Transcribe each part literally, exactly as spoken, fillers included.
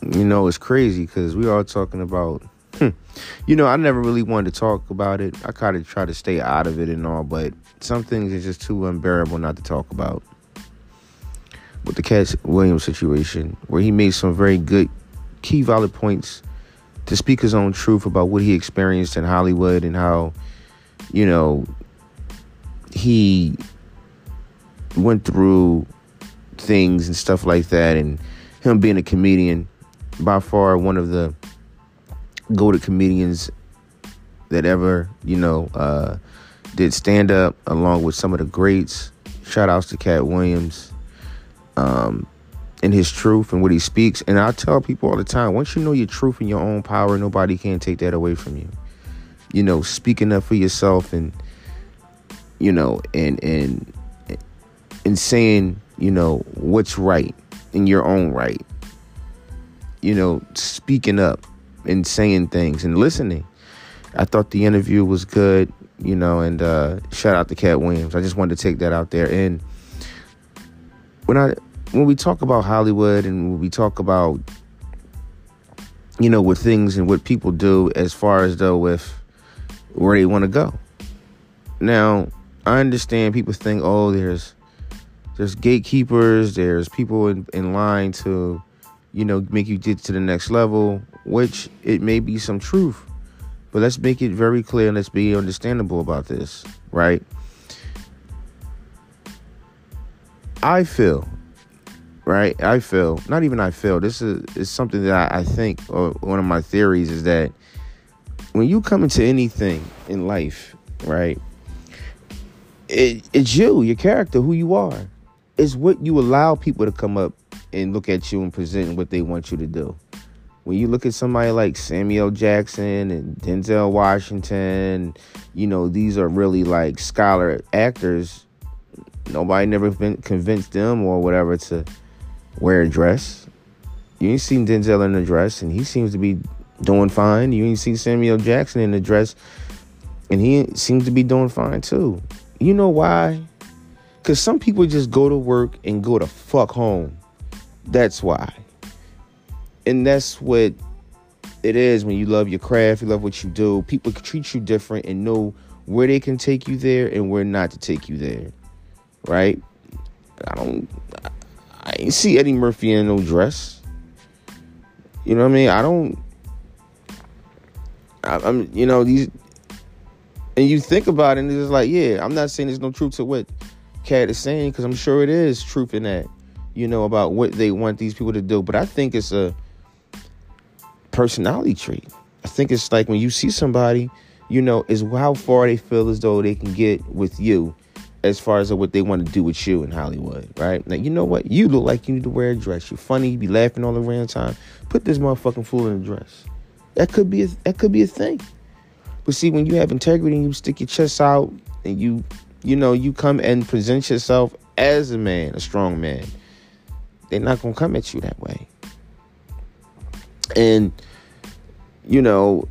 You know, it's crazy because we are talking about, hmm, you know, I never really wanted to talk about it. I kind of try to stay out of it and all, but some things are just too unbearable not to talk about. With the Cat Williams situation, where he made some very good, key, valid points to speak his own truth about what he experienced in Hollywood and how, you know, he went through things and stuff like that, and him being a comedian, by far one of the go-to comedians that ever, you know, uh, did stand-up, along with some of the greats. Shout-outs to Cat Williams, um, and his truth and what he speaks. And I tell people all the time, once you know your truth and your own power, nobody can take that away from you. You know, speaking up for yourself and, you know, and and and saying, you know, what's right in your own right. You know, speaking up and saying things and listening. I thought the interview was good, you know, and uh, shout out to Cat Williams. I just wanted to take that out there. And when I when we talk about Hollywood and when we talk about, you know, what things and what people do as far as though with where they want to go. Now, I understand people think, oh, there's there's gatekeepers, there's people in, in line to, you know, make you get to the next level, which it may be some truth. But let's make it very clear and let's be understandable about this, right? I feel, right? I feel, not even I feel, this is, is something that I, I think, or one of my theories is that when you come into anything in life, right, it, it's you, your character, who you are. It's what you allow people to come up and look at you and present what they want you to do. When you look at somebody like Samuel Jackson and Denzel Washington, you know, these are really like scholar actors. Nobody never been convinced them or whatever to wear a dress. You ain't seen Denzel in a dress and he seems to be doing fine. You ain't seen Samuel Jackson in a dress and he seems to be doing fine too. You know why? Because some people just go to work and go to fuck home. That's why. And that's what it is when you love your craft, you love what you do. People treat you different and know where they can take you there and where not to take you there. Right? I don't, I ain't see Eddie Murphy in no dress. You know what I mean? I don't, I, I'm, you know, these, and you think about it and it's like, yeah, I'm not saying there's no truth to what Cat is saying, because I'm sure it is truth in that, you know, about what they want these people to do. But I think it's a personality trait. I think it's like when you see somebody, you know, is how far they feel as though they can get with you as far as what they want to do with you in Hollywood, right? Now, you know what? You look like you need to wear a dress. You're funny. You be laughing all around the time. Put this motherfucking fool in a dress. That could be a, that could be a thing. But see, when you have integrity and you stick your chest out and you, you know, you come and present yourself as a man, a strong man, they're not going to come at you that way. And, you know,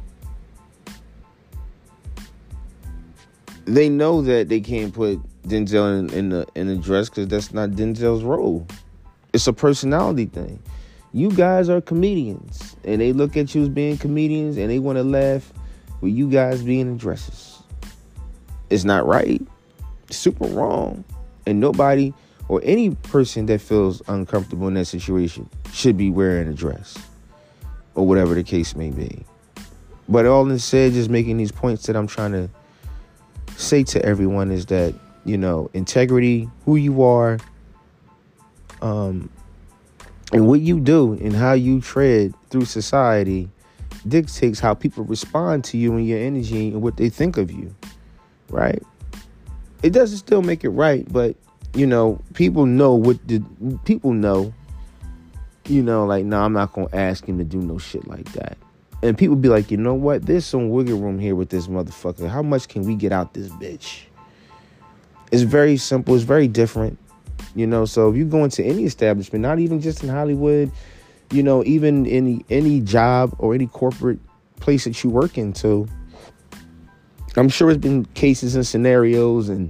they know that they can't put Denzel in, in the in the dress because that's not Denzel's role. It's a personality thing. You guys are comedians, and they look at you as being comedians, and they want to laugh with you guys being in dresses. It's not right. It's super wrong. And nobody or any person that feels uncomfortable in that situation should be wearing a dress or whatever the case may be. But all instead, just making these points that I'm trying to say to everyone is that, you know, integrity, who you are, um, and what you do and how you tread through society dictates how people respond to you and your energy and what they think of you, right? It doesn't still make it right, but, you know, people know what the people know, you know, like, no, nah, I'm not going to ask him to do no shit like that. And people be like, you know what? There's some wiggle room here with this motherfucker. How much can we get out this bitch? It's very simple. It's very different. You know, so if you go into any establishment, not even just in Hollywood, you know, even any any job or any corporate place that you work into, I'm sure there's been cases and scenarios and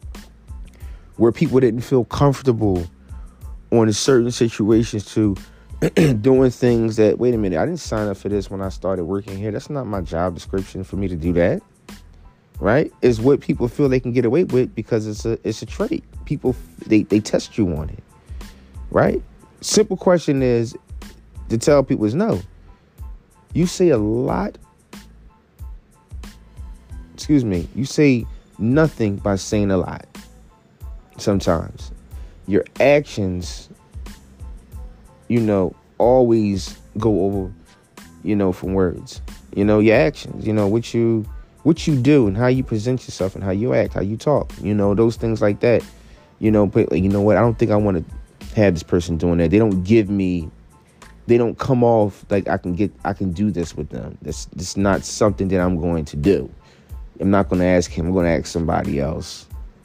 where people didn't feel comfortable on certain situations to doing things that, wait a minute, I didn't sign up for this when I started working here. That's not my job description for me to do that. Right? Is what people feel they can get away with because it's a it's a trait. People, they, they test you on it. Right? Simple question is to tell people is no. You say a lot. Excuse me. You say nothing by saying a lot. Sometimes your actions, you know, always go over, you know, from words. You know, your actions, you know, what you what you do and how you present yourself and how you act, how you talk, you know, those things like that. You know, but you know what? I don't think I want to have this person doing that. They don't give me, they don't come off like I can get, I can do this with them. That's, that's not something that I'm going to do. I'm not going to ask him. I'm going to ask somebody else.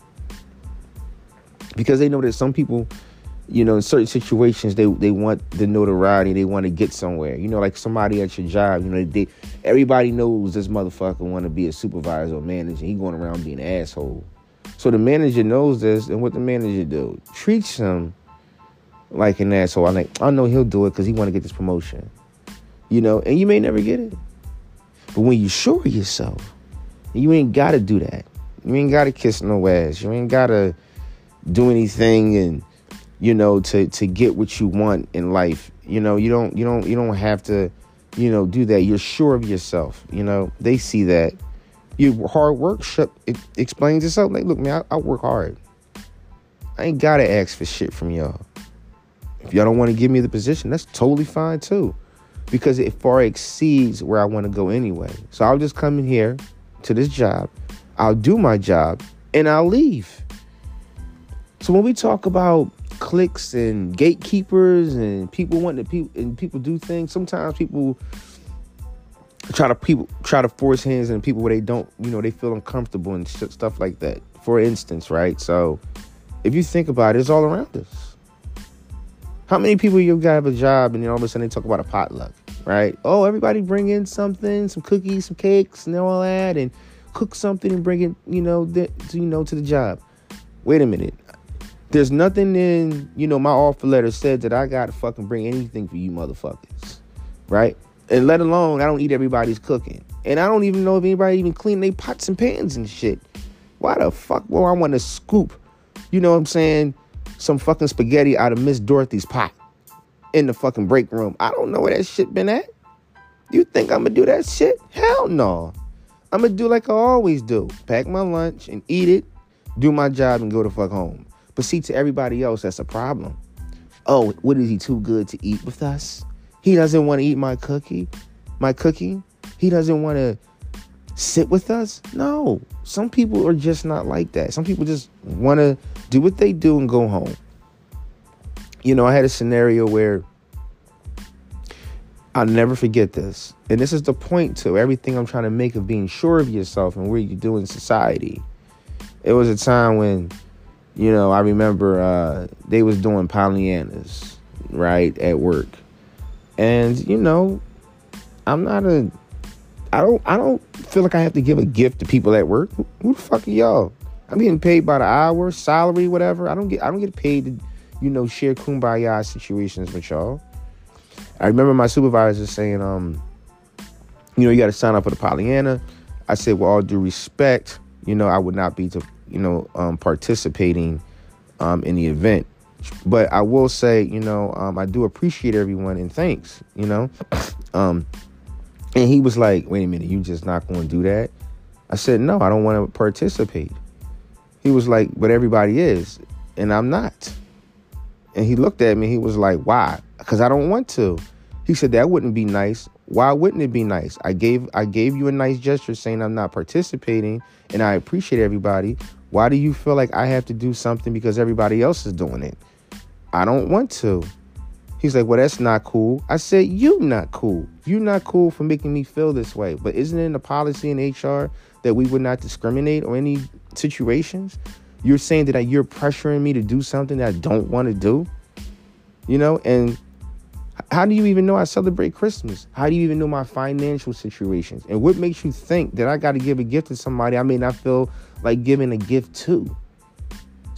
Because they know that some people, you know, in certain situations, they, they want the notoriety. They want to get somewhere. You know, like somebody at your job, you know, they everybody knows this motherfucker want to be a supervisor or manager. He going around being an asshole. So the manager knows this, and what the manager do? Treats him like an asshole. I'm like, I know he'll do it because he want to get this promotion. You know, and you may never get it. But when you sure of yourself, you ain't got to do that. You ain't got to kiss no ass. You ain't got to do anything and, you know, to, to get what you want in life. You know, you don't, you don't, you don't have to, you know, do that. You're sure of yourself. You know, they see that. Your hard work sh- it explains itself. Like, look, man, I, I work hard. I ain't got to ask for shit from y'all. If y'all don't want to give me the position, that's totally fine too. Because it far exceeds where I want to go anyway. So I'll just come in here to this job. I'll do my job and I'll leave. So when we talk about cliques and gatekeepers and people wanting to people and people do things, sometimes people try to people try to force hands on people where they don't, you know, they feel uncomfortable and sh- stuff like that. For instance, right? So if you think about it, it's all around us. How many people you got have a job and then all of a sudden they talk about a potluck, right? Oh, everybody bring in something, some cookies, some cakes, and all that, and cook something and bring it, you know, th- to, you know, to the job. Wait a minute. There's nothing in, you know, my offer letter said that I got to fucking bring anything for you motherfuckers, right? And let alone, I don't eat everybody's cooking. And I don't even know if anybody even clean their pots and pans and shit. Why the fuck will I want to scoop, you know what I'm saying, some fucking spaghetti out of Miss Dorothy's pot in the fucking break room? I don't know where that shit been at. You think I'm going to do that shit? Hell no. I'm going to do like I always do. Pack my lunch and eat it, do my job, and go the fuck home. But see, to everybody else, that's a problem. Oh, what is he too good to eat with us? He doesn't want to eat my cookie, my cookie. He doesn't want to sit with us. No, some people are just not like that. Some people just want to do what they do and go home. You know, I had a scenario where I'll never forget this. And this is the point to everything I'm trying to make of being sure of yourself and where you do in society. It was a time when, you know, I remember uh, they was doing Pollyannas, right, at work. And, you know, I'm not a, I don't, I don't feel like I have to give a gift to people at work. Who, who the fuck are y'all? I'm getting paid by the hour, salary, whatever. I don't get, I don't get paid to, you know, share kumbaya situations with y'all. I remember my supervisor saying, um, you know, you got to sign up for the Pollyanna. I said, with all due respect, you know, I would not be to, you know, um, participating um, in the event. But I will say, you know, um, I do appreciate everyone and thanks, you know. um, and he was like, wait a minute, you just not going to do that? I said, no, I don't want to participate. He was like, but everybody is, and I'm not. And he looked at me. He was like, why? Because I don't want to. He said, that wouldn't be nice. Why wouldn't it be nice? I gave I gave you a nice gesture saying I'm not participating, and I appreciate everybody. Why do you feel like I have to do something because everybody else is doing it? I don't want to. He's like, well, that's not cool. I said, you not cool. You not cool for making me feel this way. But isn't it in the policy in H R that we would not discriminate on any situations? You're saying that you're pressuring me to do something that I don't want to do? You know, and how do you even know I celebrate Christmas? How do you even know my financial situations? And what makes you think that I got to give a gift to somebody I may not feel like giving a gift to?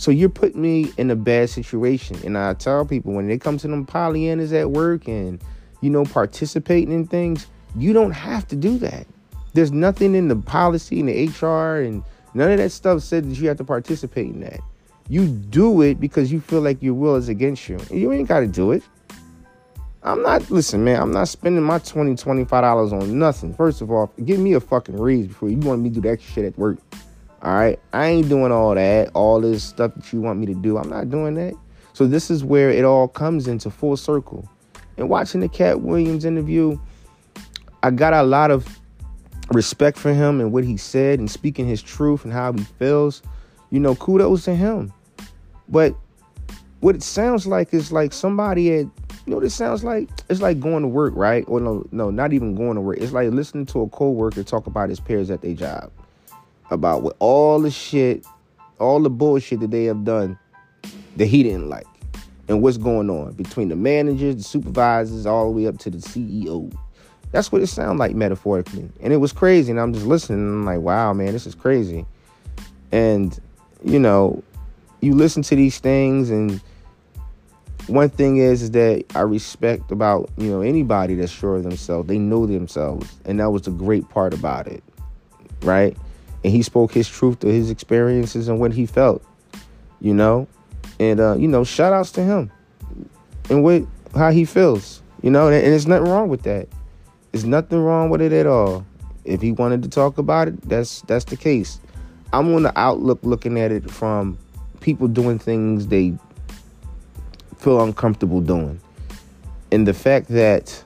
So you're putting me in a bad situation. And I tell people, when they come to them Pollyannas at work and, you know, participating in things, you don't have to do that. There's nothing in the policy and the H R and none of that stuff said that you have to participate in that. You do it because you feel like your will is against you. You ain't got to do it. I'm not, listen, man, I'm not spending my twenty dollars, twenty-five dollars on nothing. First of all, give me a fucking raise before you want me to do that extra shit at work. All right? I ain't doing all that, all this stuff that you want me to do. I'm not doing that. So this is where it all comes into full circle. And watching the Cat Williams interview, I got a lot of respect for him and what he said and speaking his truth and how he feels. You know, kudos to him. But what it sounds like is like somebody had, you know what it sounds like? It's like going to work, right? Or no, no, not even going to work. It's like listening to a coworker talk about his peers at their job. About what all the shit, all the bullshit that they have done that he didn't like. And what's going on between the managers, the supervisors, all the way up to the C E O. That's what it sounded like metaphorically. And it was crazy. And I'm just listening and I'm like, wow, man, this is crazy. And, you know, you listen to these things, and one thing is, is that I respect about, you know, anybody that's sure of themselves. They know themselves. And that was the great part about it. Right? And he spoke his truth to his experiences and what he felt, you know, and, uh, you know, shout outs to him and what, how he feels, you know, and, and there's nothing wrong with that. There's nothing wrong with it at all. If he wanted to talk about it, that's, that's the case. I'm on the outlook looking at it from people doing things they feel uncomfortable doing. And the fact that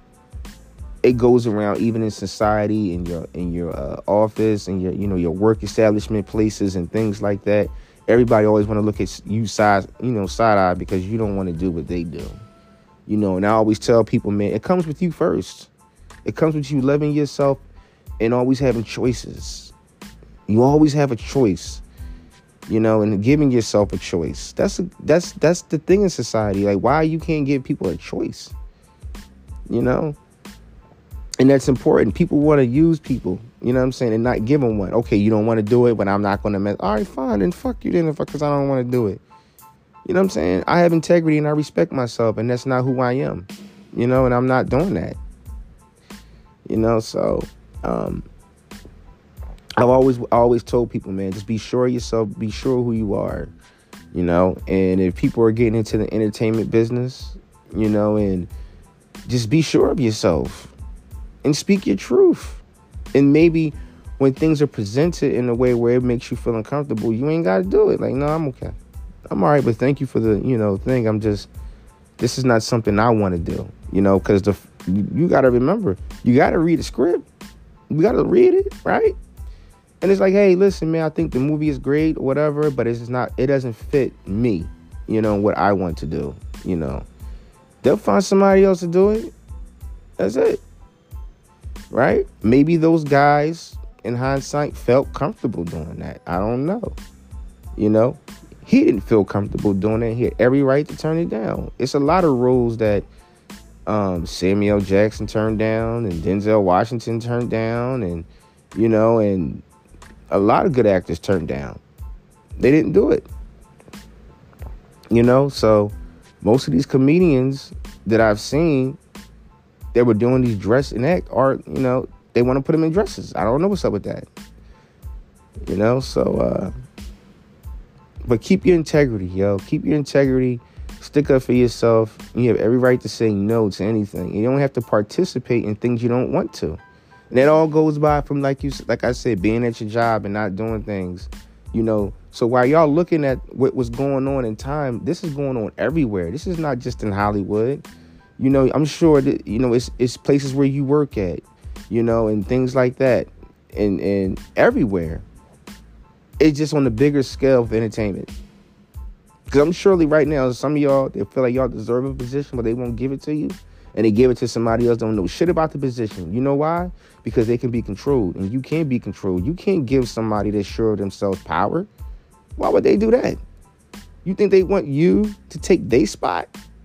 it goes around even in society, in your in your uh, office, and your you know your work establishment places and things like that. Everybody always want to look at you side you know side eye because you don't want to do what they do, you know. And I always tell people, man, it comes with you first. It comes with you loving yourself and always having choices. You always have a choice, you know, and giving yourself a choice. That's a, that's that's the thing in society. Like, why you can't give people a choice, you know? And that's important. People want to use people, you know what I'm saying, and not give them one. Okay, you don't want to do it, but I'm not going to mess. All right, fine, then fuck you then, because I don't want to do it. You know what I'm saying? I have integrity and I respect myself, and that's not who I am, you know, and I'm not doing that. You know, so um, I've always always told people, man, just be sure of yourself, be sure who you are, you know, and if people are getting into the entertainment business, you know, and just be sure of yourself. And speak your truth. And maybe when things are presented in a way where it makes you feel uncomfortable, you ain't got to do it. Like, no, I'm okay. I'm all right, but thank you for the, you know, thing. I'm just, this is not something I want to do, you know, because the you got to remember, you got to read the script. You got to read it, right? And it's like, hey, listen, man, I think the movie is great or whatever, but it's just not, it doesn't fit me, you know, what I want to do, you know. They'll find somebody else to do it. That's it. Right? Maybe those guys, in hindsight, felt comfortable doing that. I don't know. You know? He didn't feel comfortable doing it. He had every right to turn it down. It's a lot of roles that um, Samuel Jackson turned down and Denzel Washington turned down, and, you know, and a lot of good actors turned down. They didn't do it. You know? So most of these comedians that I've seen that were doing these dress and act art, you know, they want to put them in dresses. I don't know what's up with that. You know, so, uh, but keep your integrity, yo. Keep your integrity. Stick up for yourself. You have every right to say no to anything. You don't have to participate in things you don't want to. And that all goes by from, like you, like I said, being at your job and not doing things, you know. So while y'all looking at what was going on in time, this is going on everywhere. This is not just in Hollywood. You know, I'm sure that, you know, it's it's places where you work at, you know, and things like that, and and everywhere. It's just on the bigger scale of entertainment. Because I'm surely right now, some of y'all, they feel like y'all deserve a position, but they won't give it to you. And they give it to somebody else, don't know shit about the position. You know why? Because they can be controlled, and you can't be controlled. You can't give somebody that's sure of themselves power. Why would they do that? You think they want you to take their spot?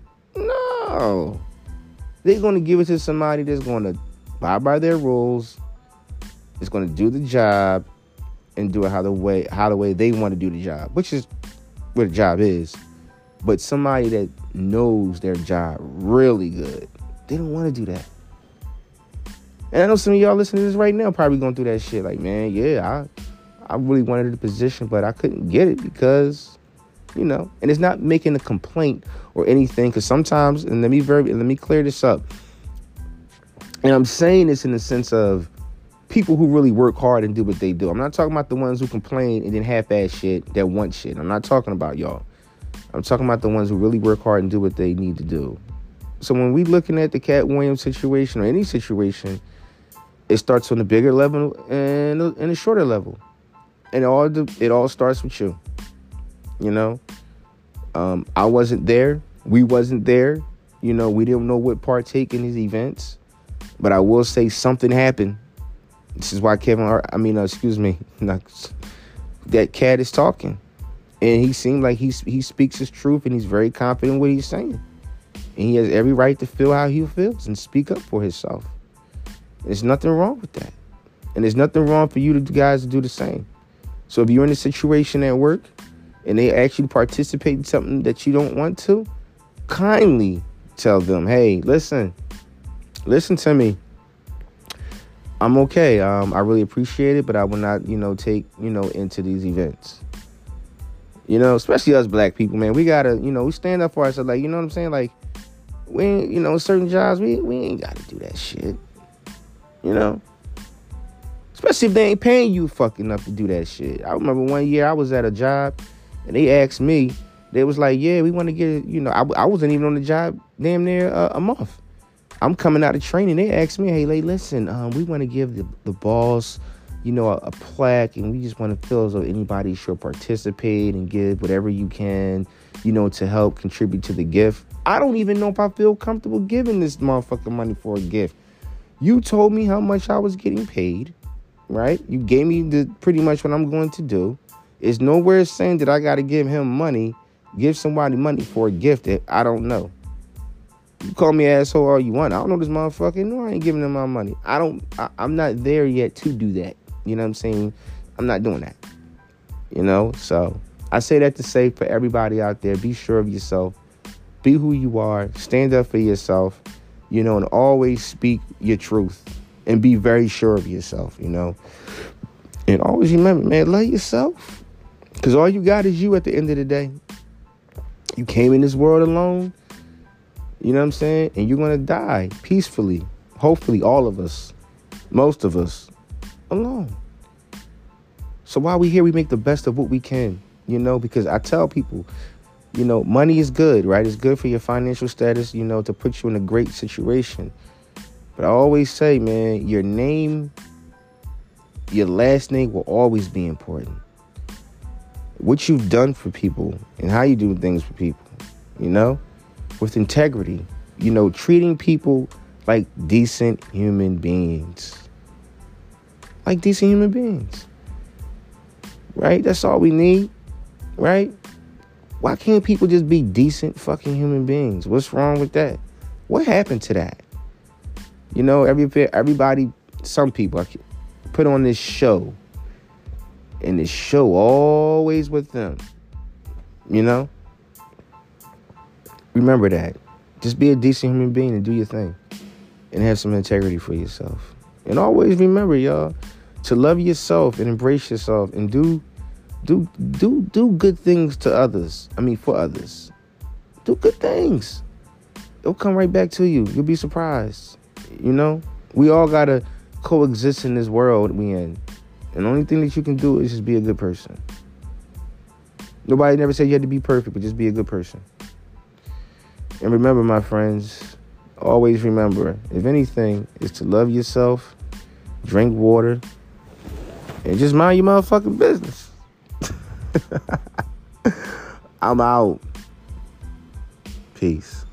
No. They're going to give it to somebody that's going to abide by their rules, is going to do the job, and do it how the way how the way they want to do the job, which is what a job is, but somebody that knows their job really good. They don't want to do that. And I know some of y'all listening to this right now probably going through that shit. Like, man, yeah, I, I really wanted the position, but I couldn't get it because, you know. And it's not making a complaint or anything, because sometimes, and let me very, let me clear this up. And I'm saying this in the sense of people who really work hard and do what they do. I'm not talking about the ones who complain and then half-ass shit that want shit. I'm not talking about y'all. I'm talking about the ones who really work hard and do what they need to do. So when we looking at the Cat Williams situation or any situation, it starts on the bigger level and and a shorter level, and all the, it all starts with you. You know, um, I wasn't there. We wasn't there. You know, we didn't know what partake in these events, but I will say something happened. This is why Kevin Hart, I mean, uh, excuse me, not, that Cat is talking, and he seemed like he he speaks his truth, and he's very confident in what he's saying, and he has every right to feel how he feels and speak up for himself. There's nothing wrong with that. And there's nothing wrong for you to, guys to do the same. So if you're in a situation at work and they actually participate in something that you don't want to, kindly tell them, hey, listen, listen to me. I'm okay. Um, I really appreciate it, but I will not, you know, take, you know, into these events. You know, especially us black people, man. We got to, you know, we stand up for ourselves. Like, you know what I'm saying? Like, we ain't, you know, certain jobs, we, we ain't got to do that shit. You know, especially if they ain't paying you fucking enough to do that shit. I remember one year I was at a job and they asked me, they was like, yeah, we want to get it. You know, I, I wasn't even on the job damn near uh, a month. I'm coming out of training. They asked me, hey, like, listen, um, we want to give the, the boss, you know, a, a plaque, and we just want to feel as though anybody should participate and give whatever you can, you know, to help contribute to the gift. I don't even know if I feel comfortable giving this motherfucking money for a gift. You told me how much I was getting paid, right? You gave me the pretty much what I'm going to do. It's nowhere saying that I got to give him money, give somebody money for a gift that I don't know. You call me asshole all you want. I don't know this motherfucker. No, I ain't giving him my money. I don't, I, I'm not there yet to do that. You know what I'm saying? I'm not doing that. You know? So I say that to say for everybody out there, be sure of yourself. Be who you are. Stand up for yourself. You know, and always speak your truth and be very sure of yourself, you know. And always remember, man, love yourself. Because all you got is you at the end of the day. You came in this world alone, you know what I'm saying? And you're going to die peacefully. Hopefully, all of us, most of us, alone. So while we here, we make the best of what we can, you know, because I tell people, you know, money is good, right? It's good for your financial status, you know, to put you in a great situation. But I always say, man, your name, your last name will always be important. What you've done for people and how you do things for people, you know, with integrity, you know, treating people like decent human beings. Like decent human beings. Right? That's all we need, right? Why can't people just be decent fucking human beings? What's wrong with that? What happened to that? You know, every everybody, some people put on this show, and this show always with them. You know? Remember that. Just be a decent human being and do your thing. And have some integrity for yourself. And always remember, y'all, to love yourself and embrace yourself and do Do do do good things to others. I mean, for others. Do good things. It'll come right back to you. You'll be surprised. You know? We all got to coexist in this world we in. And the only thing that you can do is just be a good person. Nobody never said you had to be perfect, but just be a good person. And remember, my friends, always remember, if anything, is to love yourself, drink water, and just mind your motherfucking business. I'm out. Peace.